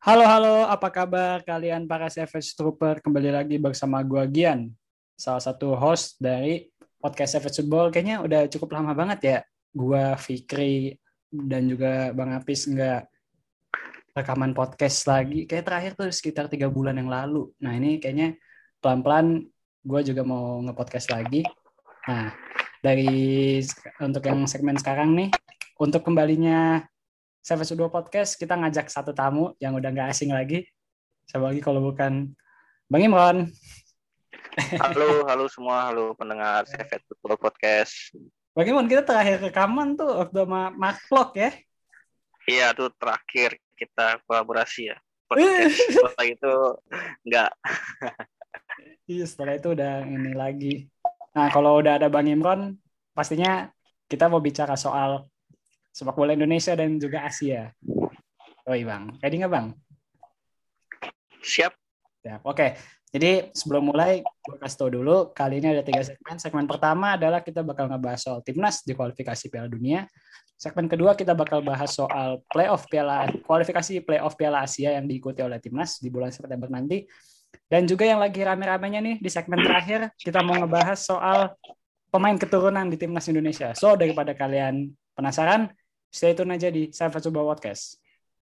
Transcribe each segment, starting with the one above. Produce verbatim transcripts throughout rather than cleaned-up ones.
Halo, halo, apa kabar kalian para Savage Trooper? Kembali lagi bersama gua Gian, salah satu host dari podcast Savage Football. Kayaknya udah cukup lama banget ya, gua, Fikri, dan juga Bang Apis nggak rekaman podcast lagi. Kayak terakhir tuh sekitar tiga bulan yang lalu. Nah ini kayaknya pelan-pelan gua juga mau nge-podcast lagi. Nah, dari untuk yang segmen sekarang nih, untuk kembalinya Savage Football Podcast, kita ngajak satu tamu yang udah nggak asing lagi. Siapa lagi kalau bukan Bang Imron. Halo, halo semua, halo pendengar Savage Football Podcast. Bang Imron, kita terakhir rekaman tuh waktu sama Mark Vlog ya. Iya, tuh terakhir kita kolaborasi ya. Podcast. Setelah itu enggak. Iya, setelah itu udah ini lagi. Nah, kalau udah ada Bang Imron, pastinya kita mau bicara soal sepak bola Indonesia dan juga Asia. Oi Bang, ready nggak Bang? Siap. Ya, oke. Jadi sebelum mulai, gue kasih tau dulu, kali ini ada tiga segmen. Segmen pertama adalah kita bakal ngebahas soal timnas di kualifikasi Piala Dunia. Segmen kedua kita bakal bahas soal playoff Piala kualifikasi playoff Piala Asia yang diikuti oleh timnas di bulan September nanti. Dan juga yang lagi rame-ramenya nih di segmen terakhir, kita mau ngebahas soal pemain keturunan di timnas Indonesia. So, daripada kalian penasaran, stay tune aja di Savage Football Podcast.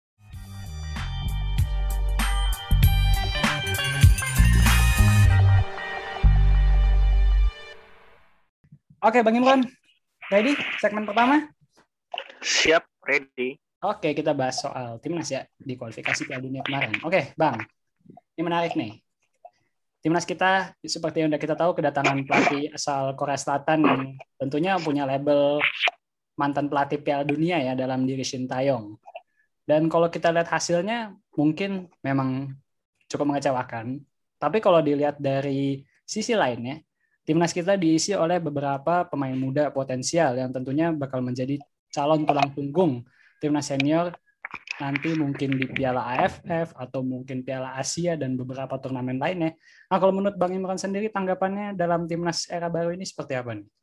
Oke, Bang Imron, ready? Segmen pertama? Siap, ready. Oke, kita bahas soal timnas ya di kualifikasi Piala Dunia kemarin. Oke, Bang, ini menarik nih. Timnas kita, seperti yang udah kita tahu, kedatangan pelatih asal Korea Selatan yang tentunya punya label mantan pelatih Piala Dunia ya dalam diri Shin Tae-yong. Dan kalau kita lihat hasilnya, mungkin memang cukup mengecewakan. Tapi kalau dilihat dari sisi lainnya, timnas kita diisi oleh beberapa pemain muda potensial yang tentunya bakal menjadi calon tulang punggung timnas senior nanti mungkin di Piala A F F atau mungkin Piala Asia dan beberapa turnamen lainnya. Nah, kalau menurut Bang Imran sendiri tanggapannya dalam timnas era baru ini seperti apa nih?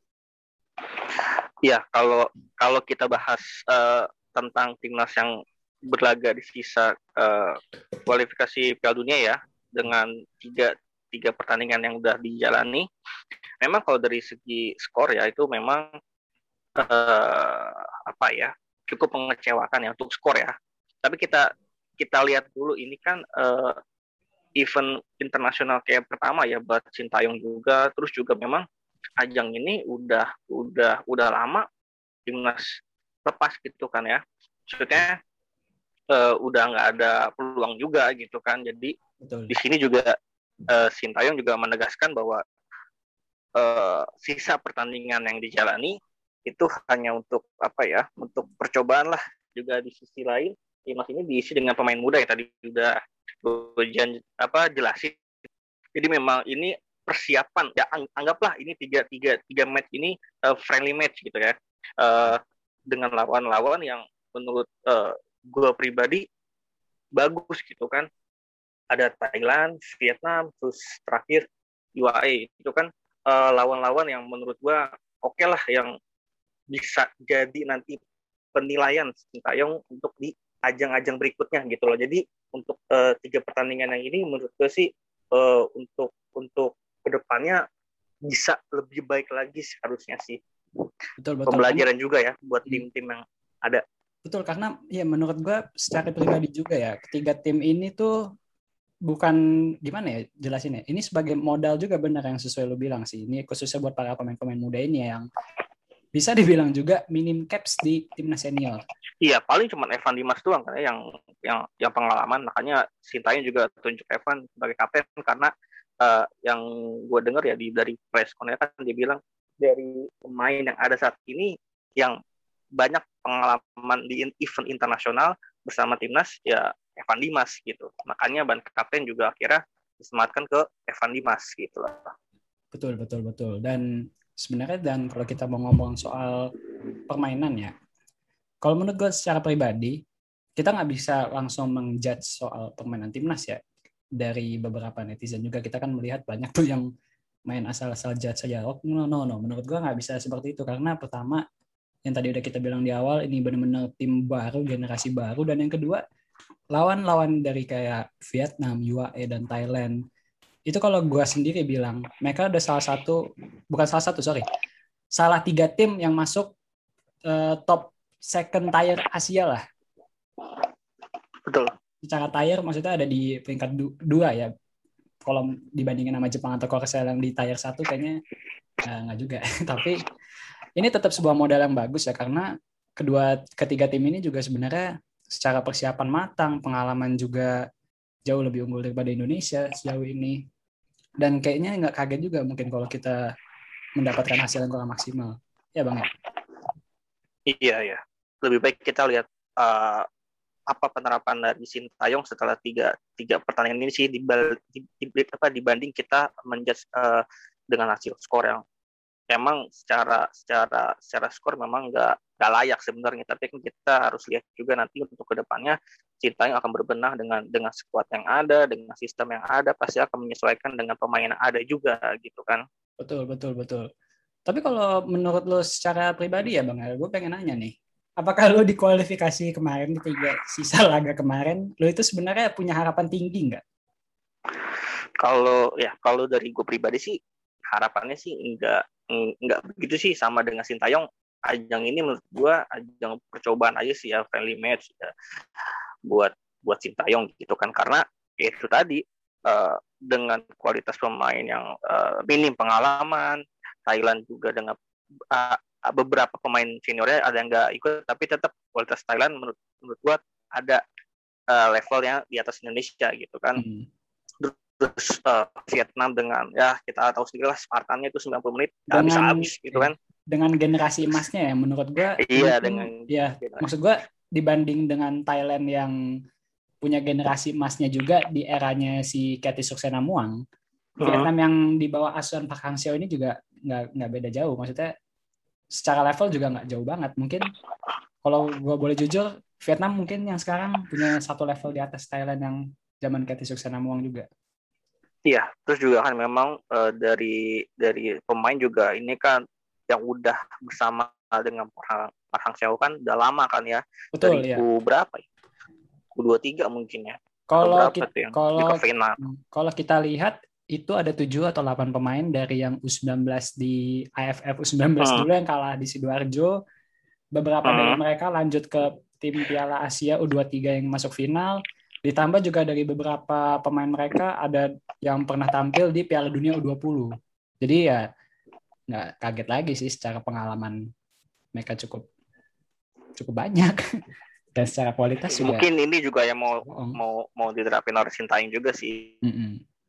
Ya, kalau kalau kita bahas uh, tentang timnas yang berlaga di sisa uh, kualifikasi Piala Dunia ya, dengan tiga tiga pertandingan yang udah dijalani, memang kalau dari segi skor ya itu memang uh, apa ya cukup mengecewakan ya untuk skor ya. Tapi kita kita lihat dulu ini kan uh, event internasional kayak pertama ya buat Shin Tae-yong juga, terus juga memang ajang ini udah udah udah lama timnas lepas gitu kan ya. Maksudnya uh, udah nggak ada peluang juga gitu kan. Jadi Betul. Di sini juga uh, Shin Tae-yong juga menegaskan bahwa uh, sisa pertandingan yang dijalani itu hanya untuk apa ya, untuk percobaan lah. Juga di sisi lain timnas ini diisi dengan pemain muda yang tadi sudah jan, apa jelasin. Jadi memang ini persiapan ya, anggaplah ini tiga tiga tiga match ini uh, friendly match gitu ya, uh, dengan lawan-lawan yang menurut uh, gue pribadi bagus gitu kan. Ada Thailand, Vietnam, terus terakhir U A E itu kan uh, lawan-lawan yang menurut gue oke okay lah, yang bisa jadi nanti penilaian Shin Tae-yong untuk di ajang-ajang berikutnya gitu loh. Jadi untuk uh, tiga pertandingan yang ini menurut gue sih uh, untuk untuk kedepannya bisa lebih baik lagi seharusnya sih. Betul, betul. Pembelajaran juga ya buat tim-tim yang ada. Betul, karena ya menurut gue secara pribadi juga ya, ketiga tim ini tuh bukan gimana ya jelasinnya. Ini sebagai modal juga benar yang sesuai lo bilang sih. Ini khususnya buat para pemain-pemain muda ini yang bisa dibilang juga minim caps di timnas senior. Iya, paling cuma Evan Dimas doang kan yang yang yang pengalaman. Makanya Shin Tae-yong juga tunjuk Evan sebagai kapten karena uh, yang gue dengar ya di dari press conference kan dia bilang dari pemain yang ada saat ini yang banyak pengalaman di event internasional bersama timnas ya Evan Dimas gitu. Makanya ban kapten juga akhirnya disematkan ke Evan Dimas gitu loh. Betul, betul, betul. Dan sebenarnya dan kalau kita mau ngomong soal permainan ya, kalau menurut gue secara pribadi, kita nggak bisa langsung mengjudge soal permainan timnas ya. Dari beberapa netizen juga kita kan melihat banyak tuh yang main asal-asal judge saja. Oh, no, no, no. Menurut gue nggak bisa seperti itu. Karena pertama, yang tadi udah kita bilang di awal, ini benar-benar tim baru, generasi baru. Dan yang kedua, lawan-lawan dari kayak Vietnam, U A E, dan Thailand, itu kalau gue sendiri bilang, mereka udah salah satu, bukan salah satu, sorry, salah tiga tim yang masuk uh, top second tier Asia lah. Betul. Secara tier maksudnya ada di peringkat du- dua ya. Kalau dibandingin sama Jepang atau Korea yang di tier satu kayaknya uh, nggak juga. Tapi ini tetap sebuah modal yang bagus ya, karena kedua ketiga tim ini juga sebenarnya secara persiapan matang, pengalaman juga jauh lebih unggul daripada Indonesia sejauh ini. Dan kayaknya nggak kaget juga mungkin kalau kita mendapatkan hasil yang kurang maksimal. Ya Bang ya? Iya, ya. Lebih baik kita lihat uh, apa penerapan dari Sintayong setelah tiga, tiga pertandingan ini sih dibal, di, di, apa, dibanding kita menjudge uh, dengan hasil skor yang memang secara secara secara skor memang nggak nggak layak sebenarnya, tapi kan kita harus lihat juga nanti untuk kedepannya Sintayong akan berbenah dengan dengan skuad yang ada, dengan sistem yang ada, pasti akan menyesuaikan dengan pemain yang ada juga gitu kan. Betul, betul, betul. Tapi kalau menurut lo secara pribadi ya Bang, gue pengen nanya nih, apakah lo di kualifikasi kemarin, di tiga sisa laga kemarin, lo itu sebenarnya punya harapan tinggi nggak? Kalau ya kalau dari gue pribadi sih harapannya sih nggak nggak begitu sih, sama dengan Sintayong. Ajang ini menurut gue ajang percobaan aja sih ya, friendly match ya, buat buat Sintayong gitu kan, karena ya itu tadi uh, dengan kualitas pemain yang uh, minim pengalaman, Thailand juga dengan uh, beberapa pemain seniornya ada yang nggak ikut, tapi tetap kualitas Thailand menurut menurut gue ada uh, levelnya di atas Indonesia gitu kan. Hmm. Terus uh, Vietnam dengan ya kita tahu sendiri lah Spartannya itu sembilan puluh menit nggak bisa habis gitu kan. Dengan generasi emasnya ya menurut gue. Iya itu, dengan ya generasi. Maksud gue dibanding dengan Thailand yang punya generasi emasnya juga di eranya si Cathy Suksena Muang, uh-huh. Vietnam yang di bawah asuhan Park Hang-seo ini juga nggak nggak beda jauh. Maksudnya secara level juga nggak jauh banget. Mungkin kalau gue boleh jujur, Vietnam mungkin yang sekarang punya satu level di atas Thailand yang zaman Cathy Suksena Muang juga. Iya, terus juga kan memang uh, dari dari pemain juga ini kan yang udah bersama dengan Park Hang-seo kan udah lama kan ya. Betul, dari ya. U berapa ya? U dua puluh tiga mungkin ya. Kalau kita, kalau, kalau kita lihat itu ada tujuh atau delapan pemain dari yang U sembilan belas di A F F U sembilan belas hmm. dulu yang kalah di Sidoarjo. Beberapa hmm. dari mereka lanjut ke tim Piala Asia U dua puluh tiga yang masuk final. Ditambah juga dari beberapa pemain mereka ada yang pernah tampil di Piala Dunia U dua puluh. Jadi ya nggak kaget lagi sih, secara pengalaman mereka cukup cukup banyak dan secara kualitas juga. Mungkin ini juga yang mau oh. mau mau diterapin oleh Sintayong juga sih. Mm-hmm.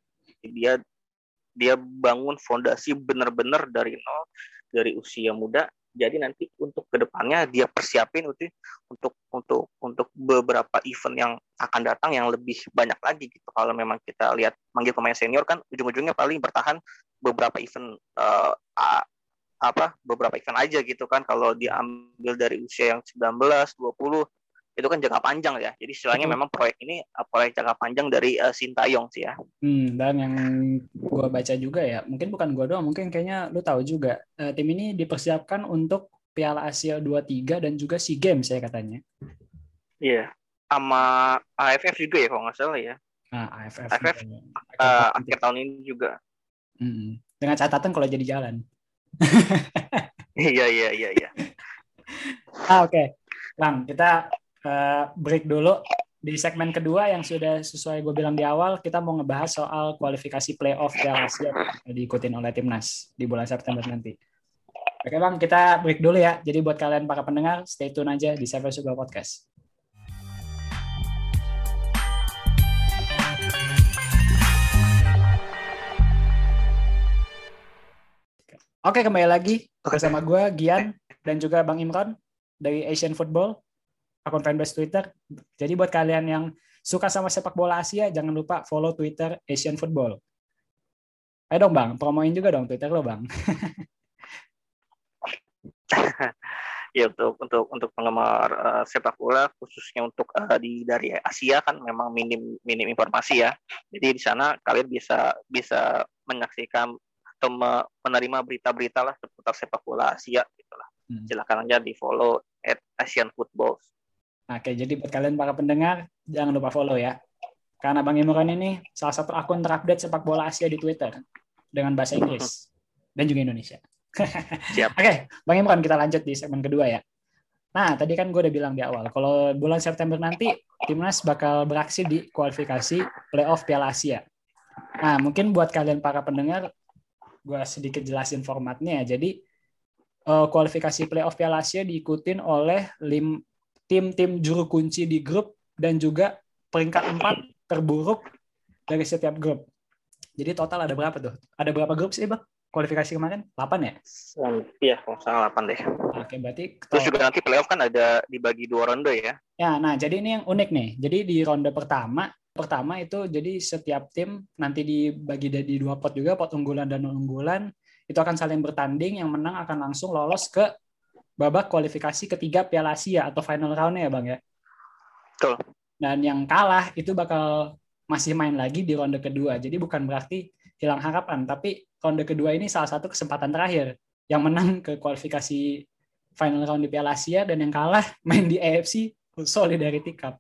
Dia dia bangun fondasi benar-benar dari nol, dari usia muda. Jadi nanti untuk kedepannya dia persiapin untuk untuk untuk untuk beberapa event yang akan datang yang lebih banyak lagi gitu. Kalau memang kita lihat manggil pemain senior kan ujung-ujungnya paling bertahan beberapa event uh, apa beberapa event aja gitu kan. Kalau diambil dari usia yang sembilan belas, dua puluh itu kan jangka panjang ya. Jadi istilahnya memang proyek ini proyek jangka panjang dari uh, Sintayong sih ya. Hmm, dan yang gue baca juga ya, mungkin bukan gue doang, mungkin kayaknya lu tahu juga, uh, tim ini dipersiapkan untuk Piala Asia dua puluh tiga dan juga SEA Games ya katanya. Iya, yeah. Sama A F F juga ya kalau nggak salah ya. Nah, A F F, A F F uh, akhir tahun ini juga. Hmm. Dengan catatan kalau jadi jalan. Iya, iya, iya, iya. Ah, oke. Okay. Bang, kita Uh, break dulu. Di segmen kedua yang sudah sesuai gue bilang di awal, kita mau ngebahas soal kualifikasi playoff Piala Asia yang diikutin oleh Timnas di bulan September nanti. Oke Bang, kita break dulu ya. Jadi buat kalian para pendengar, stay tune aja di Seven Sugar Podcast. Oke, kembali lagi bersama gue, Gian, dan juga Bang Imran dari Asian Football, akun fanbase Twitter. Jadi buat kalian yang suka sama sepak bola Asia, jangan lupa follow Twitter Asian Football. Ayo dong Bang, promoin juga dong Twitter lo Bang. Ya untuk untuk untuk penggemar uh, sepak bola khususnya untuk uh, di dari Asia kan memang minim minim informasi ya. Jadi di sana kalian bisa bisa menyaksikan atau menerima berita-berita lah seputar sepak bola Asia gitulah. Hmm. Silakan aja di follow at Asian Football. Oke, jadi buat kalian para pendengar, jangan lupa follow ya. Karena Bang Imran ini salah satu akun terupdate sepak bola Asia di Twitter dengan bahasa Inggris dan juga Indonesia. Siap. Oke, Bang Imran, kita lanjut di segmen kedua ya. Nah, tadi kan gue udah bilang di awal, kalau bulan September nanti, Timnas bakal beraksi di kualifikasi playoff Piala Asia. Nah, mungkin buat kalian para pendengar, gue sedikit jelasin formatnya. Jadi, kualifikasi playoff Piala Asia diikutin oleh lim, tim-tim juru kunci di grup dan juga peringkat empat terburuk dari setiap grup. Jadi total ada berapa tuh? Ada berapa grup sih, Bang? Kualifikasi kemarin? delapan ya? Iya, kalau salah delapan deh. Oke, berarti... Terus juga nanti playoff kan ada dibagi dua ronde ya? Ya, nah jadi ini yang unik nih. Jadi di ronde pertama, pertama itu jadi setiap tim nanti dibagi di dua pot juga, pot unggulan dan non-unggulan. Itu akan saling bertanding, yang menang akan langsung lolos ke babak kualifikasi ketiga Piala Asia atau final round-nya ya, Bang ya? Betul. Dan yang kalah itu bakal masih main lagi di ronde kedua. Jadi bukan berarti hilang harapan, tapi ronde kedua ini salah satu kesempatan terakhir. Yang menang ke kualifikasi final round di Piala Asia dan yang kalah main di A F C Solidarity Cup.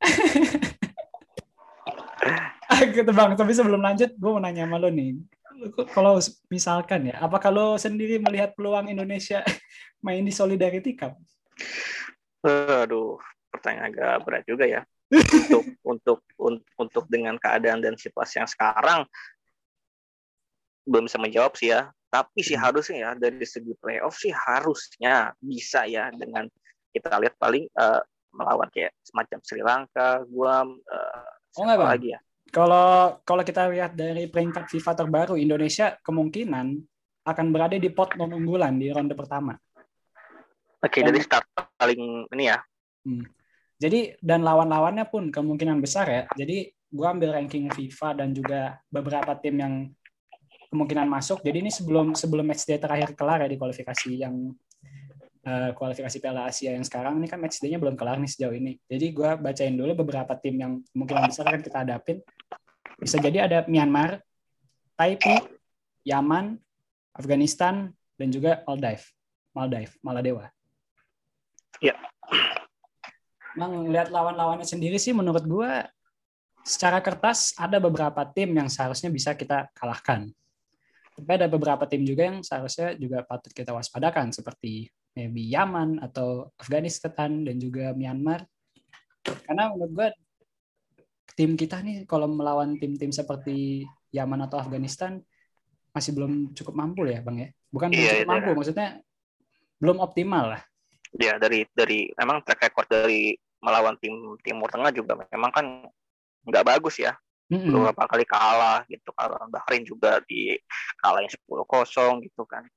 Gitu Bang, tapi sebelum lanjut gue mau nanya sama lo nih. Kalau misalkan ya, apakah lo sendiri melihat peluang Indonesia main di Solidarity Cup? Aduh, pertanyaan agak berat juga ya. untuk untuk untuk untuk dengan keadaan dan situasi yang sekarang belum bisa menjawab sih ya. Tapi sih harusnya ya dari segi playoff sih harusnya bisa ya, dengan kita lihat paling uh, melawan kayak semacam Sri Lanka, Guam, uh, oh, siapa lagi ya. Kalau kalau kita lihat dari peringkat FIFA terbaru, Indonesia kemungkinan akan berada di pot non unggulan di ronde pertama. Oke, dari start paling ini ya. Hmm. Jadi dan lawan-lawannya pun kemungkinan besar ya. Jadi gua ambil ranking FIFA dan juga beberapa tim yang kemungkinan masuk. Jadi ini sebelum sebelum match day terakhir kelar ya di kualifikasi yang uh, kualifikasi Piala Asia yang sekarang ini kan match day-nya belum kelar nih sejauh ini. Jadi gue bacain dulu beberapa tim yang kemungkinan besar akan kita hadapin. Bisa jadi ada Myanmar, Taipei, Yaman, Afghanistan, dan juga Maldives, Maldives, Maladewa. Ya. Bang, lihat lawan-lawannya sendiri sih menurut gue secara kertas ada beberapa tim yang seharusnya bisa kita kalahkan. Tapi ada beberapa tim juga yang seharusnya juga patut kita waspadakan seperti maybe Yaman atau Afghanistan dan juga Myanmar. Karena menurut gue tim kita nih kalau melawan tim-tim seperti Yaman atau Afghanistan masih belum cukup mampu ya, Bang ya. Bukan belum iya, cukup iya, mampu, iya. Maksudnya belum optimal lah. Ya dari dari memang track record dari melawan tim Timur Tengah juga memang kan nggak bagus ya. Mm-hmm. Beberapa kali kalah gitu, kalau Bahrain juga di kalahin sepuluh kosong gitu kan.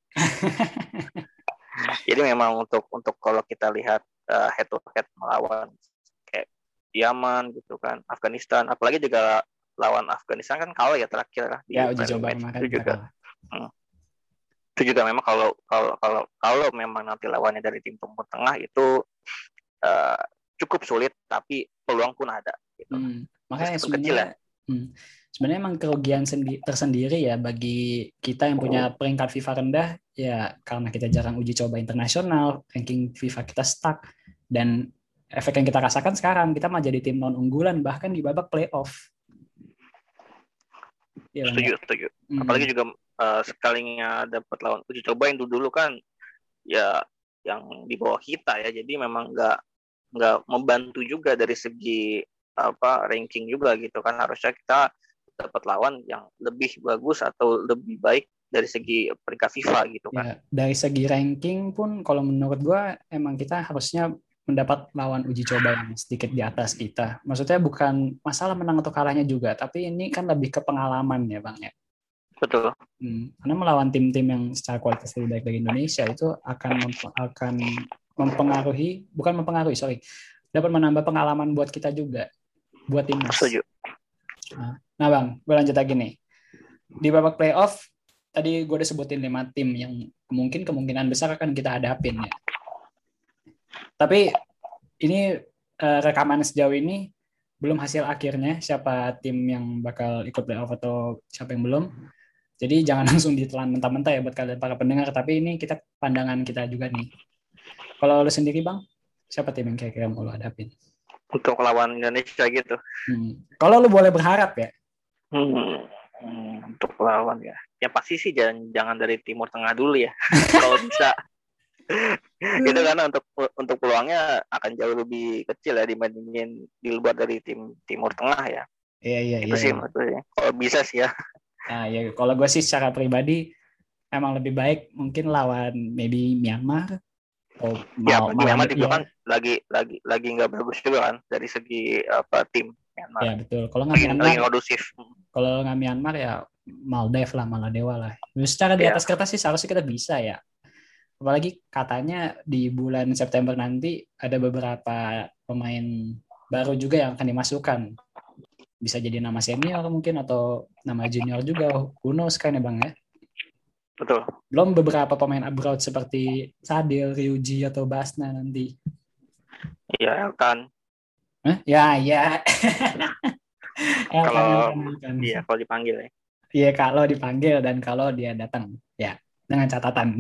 Jadi memang untuk untuk kalau kita lihat uh, head to head melawan kayak Yaman gitu kan, Afghanistan, apalagi juga lawan Afghanistan kan kalah ya terakhir lah di ya, uji coba kemarin itu juga. Hmm. Itu juga memang kalau kalau kalau kalau memang nanti lawannya dari tim Timur Tengah itu uh, cukup sulit, tapi peluang pun ada gitu. Hmm. Makanya sebenarnya Hmm. sebenarnya emang kerugian sendi- tersendiri ya bagi kita yang punya peringkat FIFA rendah ya, karena kita jarang uji coba internasional, ranking FIFA kita stuck, dan efek yang kita rasakan sekarang kita malah jadi tim non unggulan bahkan di babak playoff. Ya, setuju, ya? setuju. Hmm. Apalagi juga uh, sekalinya dapat lawan uji coba yang dulu kan ya yang di bawah kita ya, jadi memang nggak nggak membantu juga dari segi apa ranking juga gitu kan. Harusnya kita dapat lawan yang lebih bagus atau lebih baik dari segi peringkat FIFA gitu kan. Ya, dari segi ranking pun kalau menurut gua emang kita harusnya mendapat lawan uji coba yang sedikit di atas kita. Maksudnya bukan masalah menang atau kalahnya juga, tapi ini kan lebih ke pengalaman ya Bang ya. Betul. Hmm, karena melawan tim-tim yang secara kualitas lebih baik dari Indonesia itu akan akan mempengaruhi, bukan mempengaruhi, sorry, dapat menambah pengalaman buat kita juga. Buat timnas. Setuju. Nah, nah Bang, gue lanjut lagi nih. Di babak playoff, tadi gue udah sebutin lima tim yang mungkin kemungkinan besar akan kita hadapin ya. Tapi ini eh, rekaman sejauh ini belum hasil akhirnya siapa tim yang bakal ikut playoff atau siapa yang belum. Jadi jangan langsung ditelan mentah-mentah ya buat kalian para pendengar. Tapi ini kita pandangan kita juga nih. Kalau lo sendiri Bang, Siapa tim yang kira-kira mau lo hadapin? Untuk lawan Indonesia gitu. Hmm. Kalau lu boleh berharap ya. Hmm. Hmm, untuk lawan ya. Ya pasti sih jangan jangan dari Timur Tengah dulu ya. Kalau bisa. Itu karena untuk untuk peluangnya akan jauh lebih kecil ya dibandingin di luar dari tim Timur Tengah ya. Iya iya Itu iya. sih iya. menurut gue ya. Kalau bisa sih ya. Nah, ya kalau gue sih secara pribadi emang lebih baik mungkin lawan maybe Myanmar atau Ya mal, bagi malah Myanmar juga ya. kan lagi lagi lagi nggak bagus juga kan dari segi apa tim Myanmar. Ya betul. Kalau nggak Lagi Myanmar, lagi kondusif. kalau nggak Myanmar ya Maldives lah, Maladewa lah. Secara di Ya atas kertas sih seharusnya kita bisa ya. Apalagi katanya di bulan September nanti ada beberapa pemain baru juga yang akan dimasukkan. Bisa jadi nama senior mungkin atau nama junior juga. Who knows kan ya Bang ya? betul. Belum beberapa pemain abroad seperti Sadil, Ryuji, atau Basna nanti. Iya kan. Hah? Ya, ya. Elkan, Kalau Elkan, Elkan. iya kalau dipanggil ya. Iya, kalau dipanggil dan kalau dia datang. Ya, dengan catatan.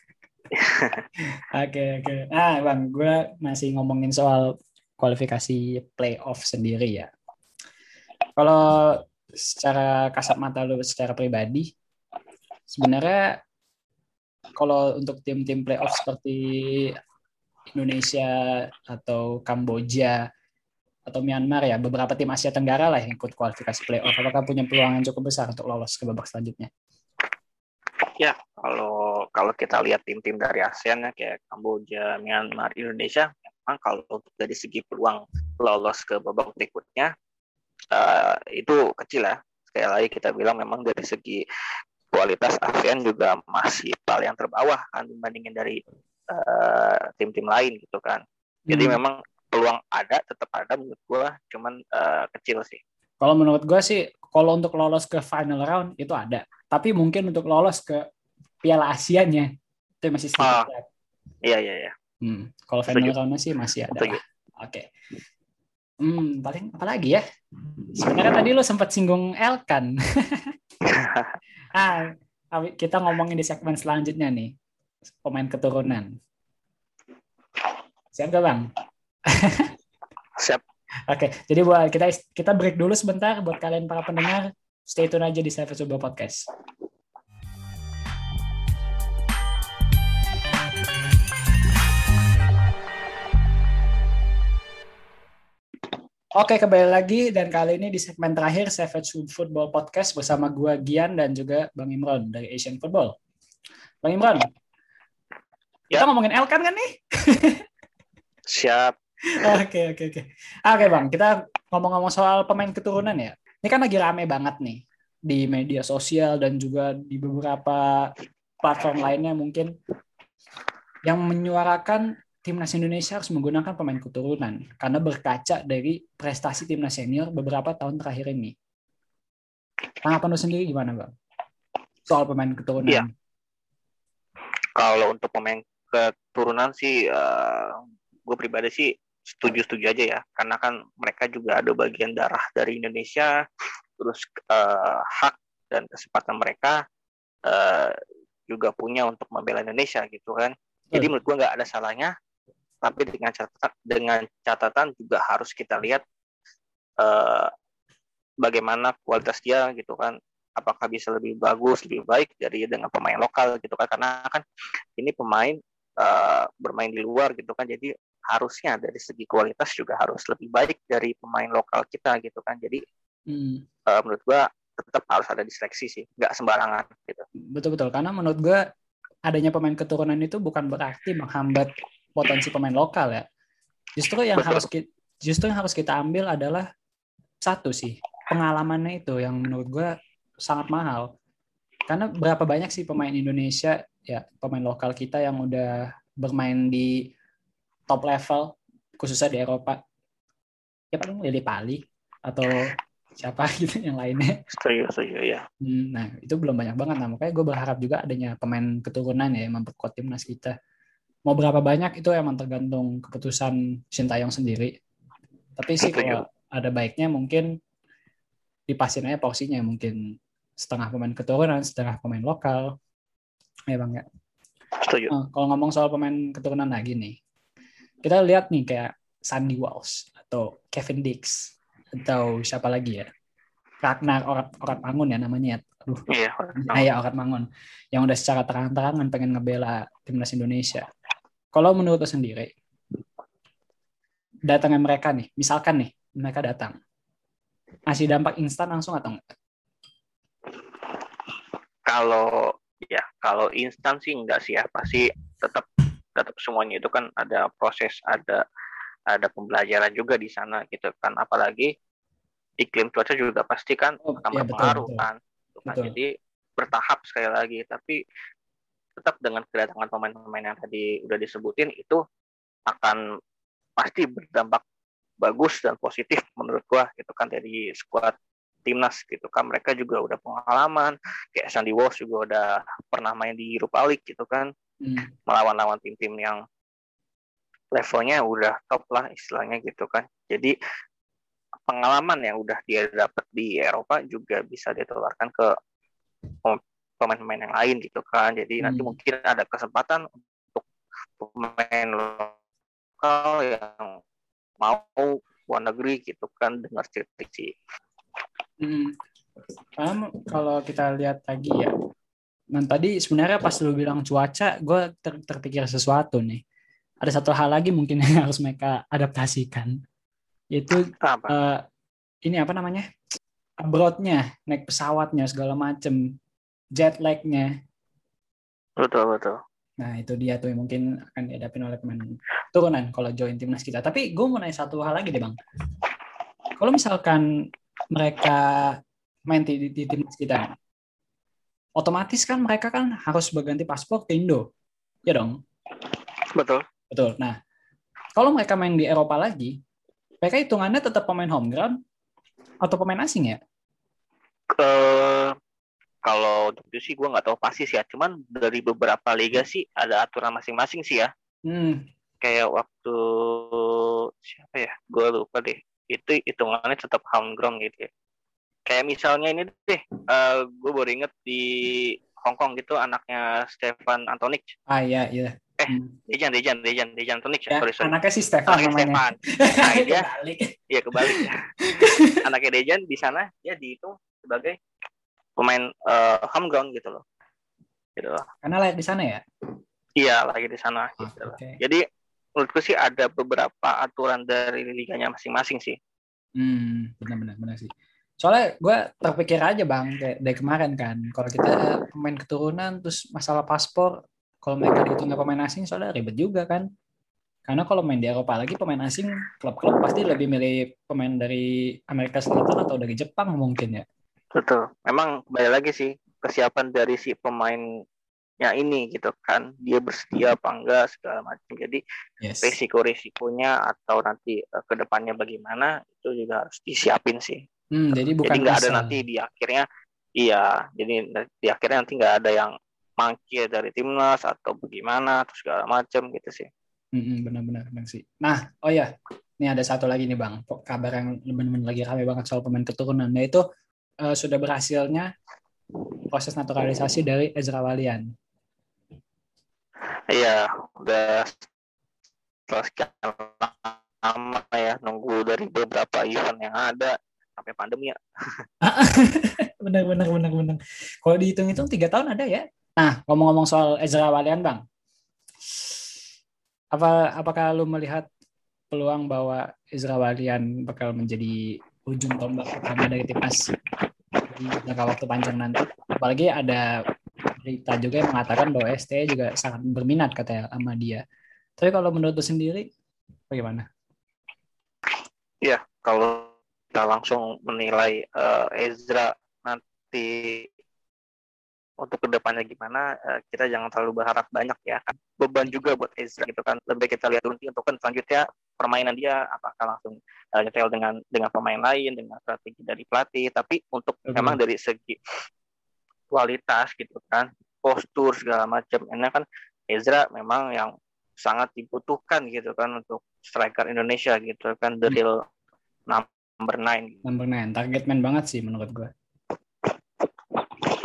Oke, oke. Ah, Bang, gue masih ngomongin soal kualifikasi playoff sendiri ya. Kalau secara kasat mata lu secara pribadi, sebenarnya kalau untuk tim-tim playoff seperti Indonesia atau Kamboja atau Myanmar ya, beberapa tim Asia Tenggara lah yang ikut kualifikasi playoff, apakah punya peluang yang cukup besar untuk lolos ke babak selanjutnya? Ya, kalau kalau kita lihat tim-tim dari ASEAN ya kayak Kamboja, Myanmar, Indonesia, memang kalau dari segi peluang lolos ke babak berikutnya uh, itu kecil ya. Sekali lagi kita bilang memang dari segi kualitas ASEAN juga masih paling yang terbawah kan dibandingin dari uh, tim-tim lain gitu kan. Jadi hmm. memang peluang ada, tetap ada menurut gue, cuman uh, kecil sih. Kalau menurut gue sih, kalau untuk lolos ke final round itu ada. Tapi mungkin untuk lolos ke Piala Asianya itu masih sedikit. Ah, iya iya iya. Hmm, kalau final round-nya sih masih ada. Oke. Okay. Hmm, paling apa lagi ya? Sebenarnya tadi lo sempat singgung Elkan. ah, kita ngomongin di segmen selanjutnya nih. Pemain keturunan. Siap gak, Bang? Siap. Oke, jadi buat kita kita break dulu sebentar buat kalian para pendengar. Stay tune aja di Savage Football Podcast. Oke, kembali lagi dan kali ini di segmen terakhir Savage Football Podcast bersama gua Gian dan juga Bang Imron dari Asian Football. Bang Imron, ya. Kita ngomongin Elkan kan nih? Siap. Oke, oke, oke. Oke Bang, kita ngomong-ngomong soal pemain keturunan ya. Ini kan lagi rame banget nih di media sosial dan juga di beberapa platform lainnya mungkin yang menyuarakan Timnas Indonesia harus menggunakan pemain keturunan karena berkaca dari prestasi Timnas senior beberapa tahun terakhir ini. Tanggapan lu sendiri gimana Bang? Soal pemain keturunan. Iya. Kalau untuk pemain keturunan sih, uh, gue pribadi sih setuju-setuju aja ya, karena kan mereka juga ada bagian darah dari Indonesia, terus uh, hak dan kesempatan mereka uh, juga punya untuk membela Indonesia gitu kan. Jadi menurut gue nggak ada salahnya, tapi dengan catatan, dengan catatan juga harus kita lihat uh, bagaimana kualitas dia gitu kan, apakah bisa lebih bagus, lebih baik dari dengan pemain lokal gitu kan, karena kan ini pemain uh, bermain di luar gitu kan, jadi harusnya dari segi kualitas juga harus lebih baik dari pemain lokal kita gitu kan. Jadi hmm. uh, menurut gua tetap harus ada diseleksi sih, nggak sembarangan gitu. Betul-betul, karena menurut gua adanya pemain keturunan itu bukan berarti menghambat potensi pemain lokal ya. Justru yang Betul. harus kita, justru yang harus kita ambil adalah satu sih pengalamannya itu yang menurut gua sangat mahal. Karena berapa banyak sih pemain Indonesia ya, pemain lokal kita yang udah bermain di top level, khususnya di Eropa. Ya paling Lili Pali atau siapa gitu yang lainnya. Setuju, setuju ya. Nah, itu belum banyak banget. Nah, makanya gue berharap juga adanya pemain keturunan ya yang memperkuat timnas kita. Mau berapa banyak itu emang tergantung keputusan Sintayong sendiri. Tapi sih kalau ada baiknya mungkin dipasin aja porsinya, mungkin setengah pemain keturunan, setengah pemain lokal. Ya Bang ya. Setuju. Nah, kalau ngomong soal pemain keturunan lagi nih. kita lihat nih kayak Sandy Walsh atau Kevin Dix atau siapa lagi ya, Ragnar Oratmangun ya namanya. Aduh, iya, ya Oratmangun yang udah secara terang-terangan pengen ngebela timnas Indonesia. Kalau menurut lo sendiri, datangnya mereka nih, misalkan nih mereka datang, masih dampak instan langsung atau enggak? Kalau ya kalau instan sih enggak sih ya, pasti tetap tetap semuanya itu kan ada proses, ada ada pembelajaran juga di sana gitu kan, apalagi iklim cuaca juga pasti kan oh, akan ya, berpengaruh betul, betul. kan, betul. Jadi bertahap sekali lagi, tapi tetap dengan kedatangan pemain-pemain yang tadi udah disebutin itu akan pasti berdampak bagus dan positif menurut gua gitu kan, dari skuad timnas gitu kan. Mereka juga udah pengalaman, kayak Sandy Walsh juga udah pernah main di Europa League gitu kan, hmm. melawan-lawan tim-tim yang levelnya udah top lah istilahnya gitu kan. Jadi pengalaman yang udah dia dapat di Eropa juga bisa ditularkan ke pemain-pemain yang lain gitu kan. Jadi hmm. nanti mungkin ada kesempatan untuk pemain lokal yang mau luar negeri gitu kan dengar cerita sih. Hmm. Um, kalau kita lihat lagi ya, nah tadi sebenarnya pas lu bilang cuaca, gue ter- terpikir sesuatu nih. Ada satu hal lagi mungkin yang harus mereka adaptasikan, yaitu apa? Uh, ini apa namanya, abroad-nya, naik pesawatnya segala macem, jet lag-nya. Betul betul. Nah itu dia tuh yang mungkin akan dihadapin oleh pemain turunan kalau join timnas kita. Tapi gue mau nanya satu hal lagi deh bang. Kalau misalkan mereka main di, di timnas kita, otomatis kan mereka kan harus berganti paspor ke Indo, ya dong? Betul. Betul. Nah, kalau mereka main di Eropa lagi, mereka hitungannya tetap pemain home ground atau pemain asing ya? Uh, kalau itu sih gue nggak tahu pasti sih ya. Cuman dari beberapa liga sih ada aturan masing-masing sih ya. Hmm. Kayak waktu siapa ya? Gue lupa deh. Itu hitungannya tetap home ground gitu ya. Kayak misalnya ini deh, uh, gue baru inget di Hong Kong gitu, anaknya Stefan Antonich. Ah iya iya. Eh, Dejan, Dejan, Dejan, Dejan Antonich. Ya, sorry, sorry. Anaknya si Stefan anaknya namanya. Stefan. Nah, dia, kebalik. Iya kebalik. Anaknya Dejan di sana dia dihitung sebagai pemain uh, home ground gitu loh. Gitu loh. Karena layak di sana ya? Iya, lagi di sana. Oh, gitu okay. Jadi menurutku sih ada beberapa aturan dari liganya masing-masing sih. Hmm, benar-benar benar sih. Soalnya gue terpikir aja bang, kayak dari kemarin kan, kalau kita pemain keturunan terus masalah paspor, kalau mereka dihitungnya pemain asing, soalnya ribet juga kan. Karena kalau main di Eropa lagi pemain asing, klub-klub pasti lebih milih pemain dari Amerika Selatan atau dari Jepang mungkin ya. Betul. Memang kembali lagi sih kesiapan dari si pemainnya ini gitu kan, dia bersedia apa enggak segala macam. Jadi yes. risiko-risikonya atau nanti uh, kedepannya bagaimana itu juga harus disiapin sih. Hmm, jadi bukan jadi nggak ada nanti di akhirnya, iya. Jadi di akhirnya nanti nggak ada yang mangkir dari timnas atau bagaimana terus segala macam gitu sih. Hmm, benar-benar benar sih. Nah, oh ya, ini ada satu lagi nih bang, kabar yang benar-benar lagi ramai banget soal pemain keturunan. Nah itu uh, sudah berhasilnya proses naturalisasi dari Ezra Walian. Iya, udah sekian lama ya nunggu dari beberapa event yang ada. Sampai pandemi ya. benar benar benar benar. Kalau dihitung-hitung tiga tahun ada ya. Nah, ngomong-ngomong soal Ezra Walian bang, apa apakah lu melihat peluang bahwa Ezra Walian bakal menjadi ujung tombak utama dari timnas di jangka waktu panjang nanti? Apalagi ada berita juga yang mengatakan bahwa S T juga sangat berminat katanya sama dia. Tapi kalau menurut lu sendiri, bagaimana? Iya, kalau kita langsung menilai uh, Ezra nanti untuk kedepannya gimana, uh, kita jangan terlalu berharap banyak ya kan. Beban juga buat Ezra gitu kan. Lebih kita lihat dulu untuk kan selanjutnya permainan dia apakah langsung uh, nyetel dengan dengan pemain lain, dengan strategi dari pelatih. Tapi untuk okay. memang dari segi kualitas gitu kan, postur segala macam, ini kan Ezra memang yang sangat dibutuhkan gitu kan untuk striker Indonesia gitu kan, the real number nine. Number nine, target man banget sih menurut gue.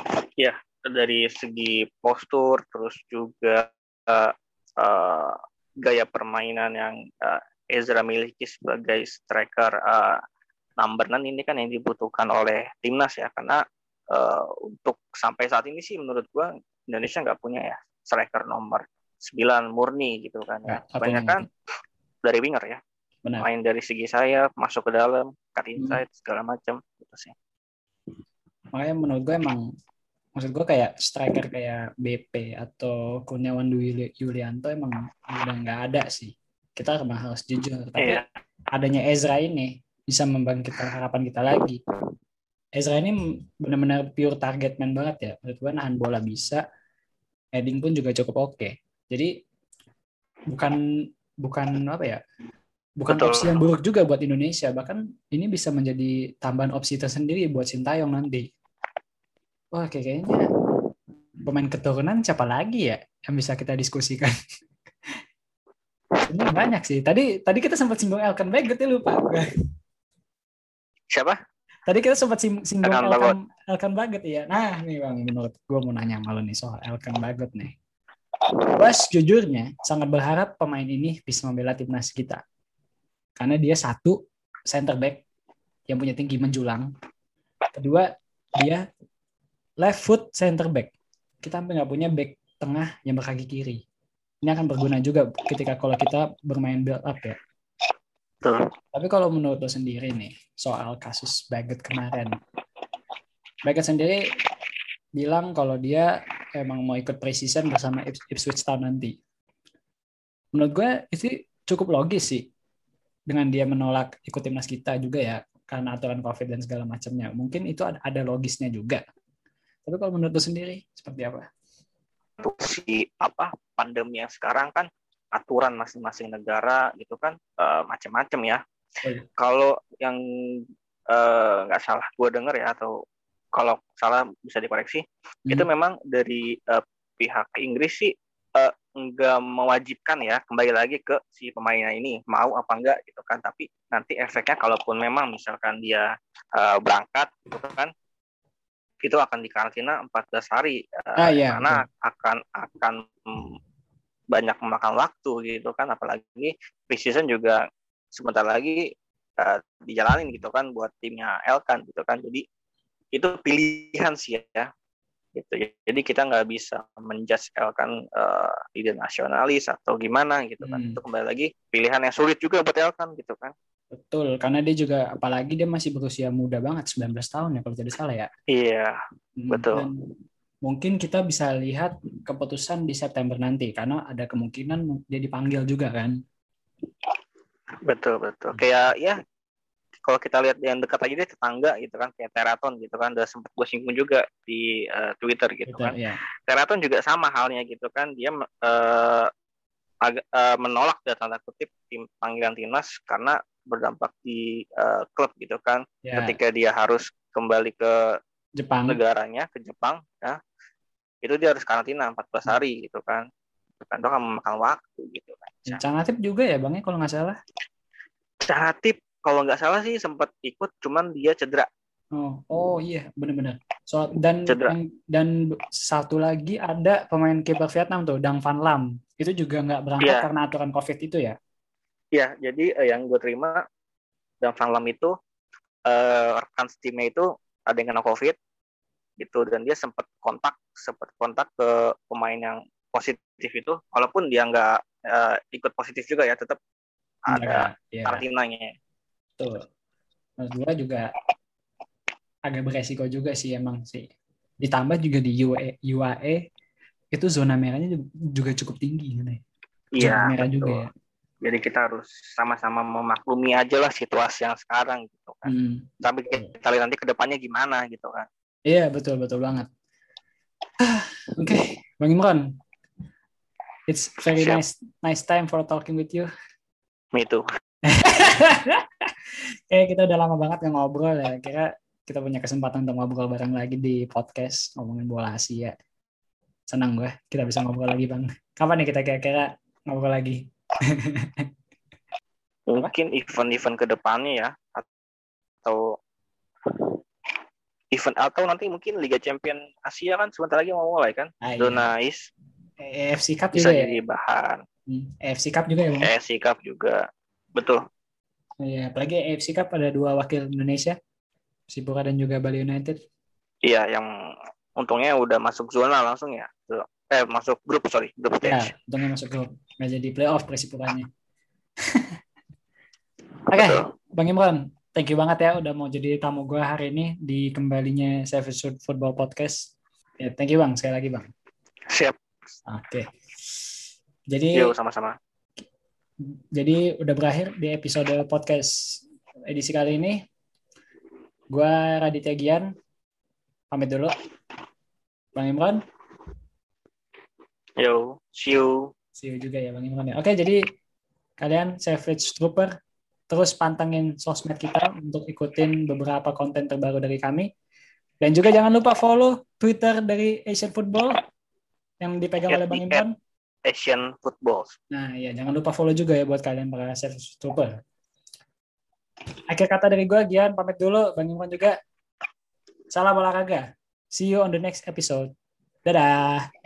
Ya, dari segi postur, terus juga uh, uh, gaya permainan yang uh, Ezra miliki sebagai striker uh, number enam ini kan yang dibutuhkan oleh timnas ya, karena uh, untuk sampai saat ini sih menurut gua Indonesia nggak punya ya striker nomor sembilan murni gitu kan ya. Banyak kan dari winger ya. Benar. Main dari segi sayap, masuk ke dalam, cut inside, hmm. segala macam gitu sih. Makanya menurut gue emang, maksud gue kayak striker kayak B P atau Kurniawan Dwi Yulianto emang udah nggak ada sih. Kita emang harus jujur. Tapi yeah. adanya Ezra ini bisa membangkitkan harapan kita lagi. Ezra ini benar-benar pure target man banget ya. Menurut gue nahan bola bisa, heading pun juga cukup oke. Okay. Jadi bukan bukan apa ya? Bukan Betul. opsi yang buruk juga buat Indonesia. Bahkan ini bisa menjadi tambahan opsi tersendiri buat Sintayong nanti. Wah, kayaknya pemain keturunan siapa lagi ya yang bisa kita diskusikan? Ini banyak sih. Tadi tadi kita sempat singgung Elkan Bagot ya, lupa. Siapa? Tadi kita sempat singgung Elkan Elkan, Elkan Bagot ya. Nah, nih Bang, menurut gue mau nanya malu nih soal Elkan Bagot nih. Gue sejujurnya sangat berharap pemain ini bisa membela timnas kita. Karena dia satu, center back yang punya tinggi menjulang. Kedua, dia left foot center back. Kita hampir nggak punya back tengah yang berkaki kiri. Ini akan berguna juga ketika kalau kita bermain build up ya. Betul. Tapi kalau menurut lo sendiri nih, soal kasus Bagot kemarin. Bagot sendiri bilang kalau dia emang mau ikut pre-season bersama Ipswich Town nanti. Menurut gue itu cukup logis sih. Dengan dia menolak ikut timnas kita juga ya, karena aturan COVID dan segala macamnya. Mungkin itu ada, ada logisnya juga. Tapi kalau menurut lu sendiri, seperti apa? Si apa pandemi yang sekarang kan aturan masing-masing negara gitu kan uh, macam-macam ya. Oh, iya. Kalau yang nggak uh, salah gue dengar ya, atau kalau salah bisa dikoreksi, hmm. itu memang dari uh, pihak Inggris sih uh, nggak mewajibkan ya, kembali lagi ke si pemainnya ini mau apa enggak gitu kan, tapi nanti efeknya kalaupun memang misalkan dia uh, berangkat gitu kan, itu akan dikarantina empat belas hari uh, ah, iya, karena okay. akan akan banyak memakan waktu gitu kan, apalagi pre-season juga sebentar lagi uh, dijalanin gitu kan buat timnya Elkan gitu kan, jadi itu pilihan sih ya. Gitu. Jadi kita nggak bisa menjudge Elkan uh, ide nasionalis atau gimana gitu kan. Hmm. Itu kembali lagi pilihan yang sulit juga buat Elkan gitu kan. Betul, karena dia juga apalagi dia masih berusia muda banget, sembilan belas tahun ya kalau tidak salah ya. Iya, hmm. betul. Dan mungkin kita bisa lihat keputusan di September nanti karena ada kemungkinan dia dipanggil juga kan. Betul, betul. Kayak ya kalau kita lihat yang dekat aja deh, tetangga gitu kan, kayak Teraton gitu kan, udah sempat gue singgung juga di uh, Twitter gitu Twitter, kan. Yeah. Teraton juga sama halnya gitu kan, dia uh, ag- uh, menolak dalam tanda kutip tim panggilan timnas karena berdampak di uh, klub gitu kan. Yeah. Ketika dia harus kembali ke Jepang, negaranya, ke Jepang, ya, itu dia harus karantina empat belas hari gitu kan. Kan itu akan memakan waktu gitu kan. Canatip juga ya Bang, kalau nggak salah. Canatip kalau nggak salah sih sempat ikut, cuman dia cedera. Oh, oh iya, benar-benar. So dan yang, dan satu lagi ada pemain kiper Vietnam tuh, Dang Van Lam. Itu juga nggak berangkat yeah. karena aturan COVID itu ya? Iya, yeah, jadi eh, yang gue terima Dang Van Lam itu eh, rekan timnya itu ada yang kena COVID gitu, dan dia sempat kontak, sempat kontak ke pemain yang positif itu, walaupun dia nggak eh, ikut positif juga ya, tetap ada yeah. karantinanya. Tuh, menurut gue juga agak beresiko juga sih emang sih. Ditambah juga di U A E, U A E itu zona merahnya juga cukup tinggi nih. Iya, merah betul. Juga ya. Jadi kita harus sama-sama memaklumi aja lah situasi yang sekarang gitu kan. Hmm. Tapi kita lihat nanti ke depannya gimana gitu kan. Iya, betul betul banget. Oke, okay. Bang Imran. It's very Siap. nice nice time for talking with you. Me too. Kayak kita udah lama banget yang ngobrol ya. Kira kita punya kesempatan untuk ngobrol bareng lagi di podcast ngomongin bola Asia. Senang gue kita bisa ngobrol lagi Bang. Kapan nih kita kira-kira ngobrol lagi? Mungkin event-event ke depannya ya, atau event atau nanti mungkin Liga Champion Asia kan sebentar lagi mau mulai kan. Zona East A F C Cup bisa juga jadi ya? bahan. Hmm. A F C Cup juga ya Bang? A F C Cup juga, betul. Iya, apalagi A F C Cup ada dua wakil Indonesia, Persipura dan juga Bali United. Iya, yang untungnya udah masuk zona langsung ya. Eh, masuk grup, sorry, grup stage. Ya, untungnya masuk grup. Nggak jadi playoff Persipuranya. Oke, okay, Bang Imron, thank you banget ya udah mau jadi tamu gue hari ini di kembalinya Savage Football Podcast. Ya, thank you Bang, sekali lagi Bang. Siap. Oke. Okay. Jadi Yo, sama-sama. Jadi udah berakhir di episode podcast edisi kali ini. Gua Raditya Gian, pamit dulu. Bang Imron. Yo, see you. See you juga ya Bang Imron ya. Oke, jadi kalian Savage Trooper terus pantengin sosmed kita untuk ikutin beberapa konten terbaru dari kami. Dan juga jangan lupa follow Twitter dari Asian Football yang dipegang oleh Bang Imron. Asian Football. Nah, ya jangan lupa follow juga ya buat kalian para Savage Trooper. Akhir kata dari gue, Gian, pamit dulu. Bang Imron juga. Salam olahraga. See you on the next episode. Dadah.